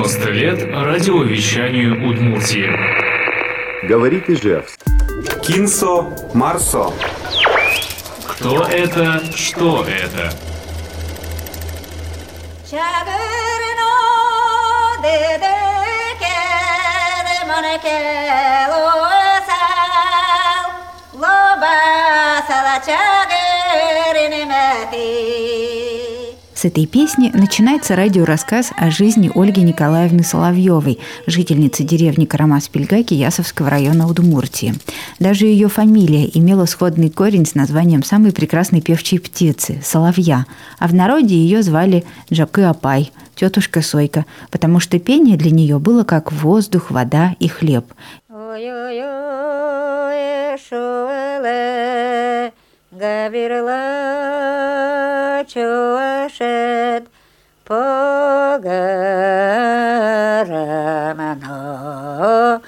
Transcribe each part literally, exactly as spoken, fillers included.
девяносто лет радиовещанию Удмуртии. Говорит Ижевск. Кинсо, Марсо. Кто это, что это? С этой песни начинается радиорассказ о жизни Ольги Николаевны Соловьевой, жительницы деревни Карамас-Пельгаки Ясовского района Удмуртии. Даже ее фамилия имела сходный корень с названием самой прекрасной певчей птицы – соловья, а в народе ее звали Джакы-Апай, тетушка Сойка, потому что пение для нее было как воздух, вода и хлеб. Чуашет погорамано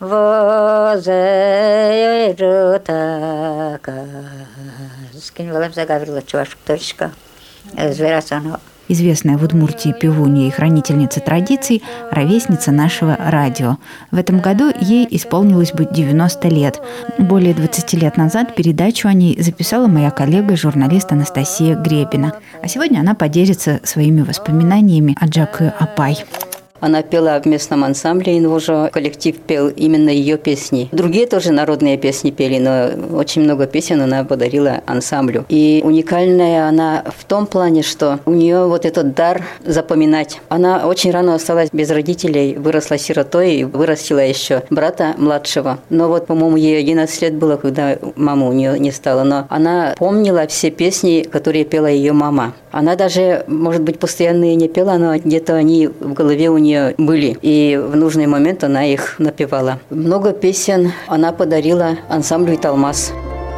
возеютака. Скинь за Гаврила Чувашек точка. Зверасано. Известная в Удмуртии певунья и хранительница традиций, ровесница нашего радио. В этом году ей исполнилось бы девяносто лет. Более двадцати лет назад передачу о ней записала моя коллега, журналист Анастасия Гребина. А сегодня она поделится своими воспоминаниями о Джакы-Апай. Она пела в местном ансамбле, и уже коллектив пел именно ее песни. Другие тоже народные песни пели, но очень много песен она подарила ансамблю. И уникальная она в том плане, что у нее вот этот дар запоминать. Она очень рано осталась без родителей, выросла сиротой и вырастила еще брата младшего. Но вот, по-моему, ей одиннадцать лет было, когда мама у нее не стала. Но она помнила все песни, которые пела ее мама. Она даже, может быть, постоянно и не пела, но где-то они в голове у нее были, и в нужный момент она их напевала. Много песен она подарила ансамблю «Талмас».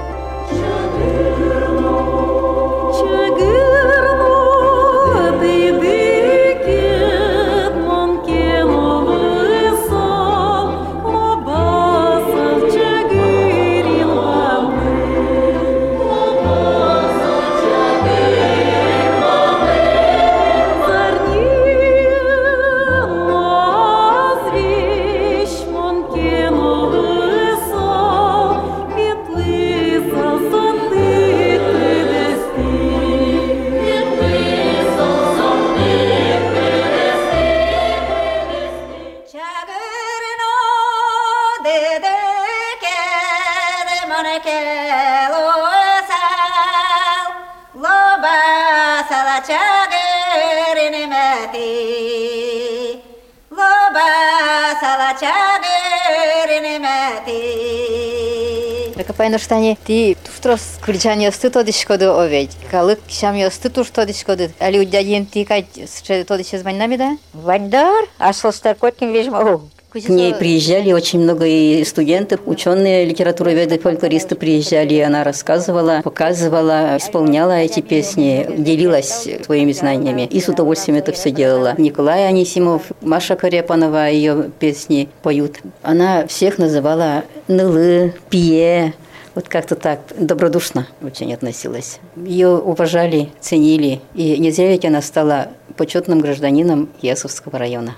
Пайноштане ти туштрос кричание стыто дишкоды оведь. Калык шамьё стыту что дишкоды. Али у дядин ти кать что то дишез ваньнами да? Ваньдар, а что старкотим вежмо. К ней приезжали очень много и студенты, ученые, литературоведы, фольклористы приезжали, и она рассказывала, показывала, исполняла эти песни, делилась своими знаниями и с удовольствием это все делала. Николай Анисимов, Маша Карепанова ее песни поют. Она всех называла Нылы, Пие, вот как-то так добродушно очень относилась. Ее уважали, ценили, и не зря ведь она стала почетным гражданином Ясовского района.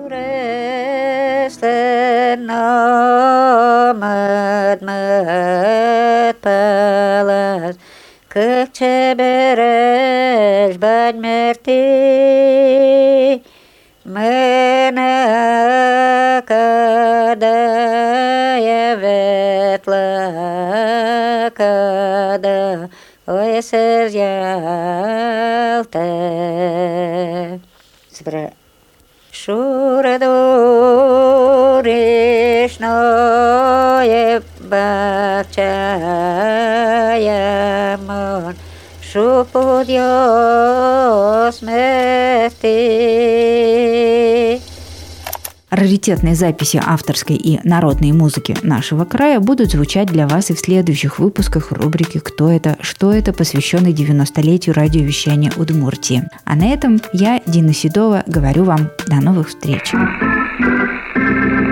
Намад мад палас, как чебереш бадмерти, мена када я ветла када, ой сез ялте. Шурадоришное бахчаямон, шупудьё смерти. Раритетные записи авторской и народной музыки нашего края будут звучать для вас и в следующих выпусках рубрики «Кто это?», «Что это?», посвященной девяностолетию радиовещания Удмуртии. А на этом я, Дина Седова, говорю вам до новых встреч.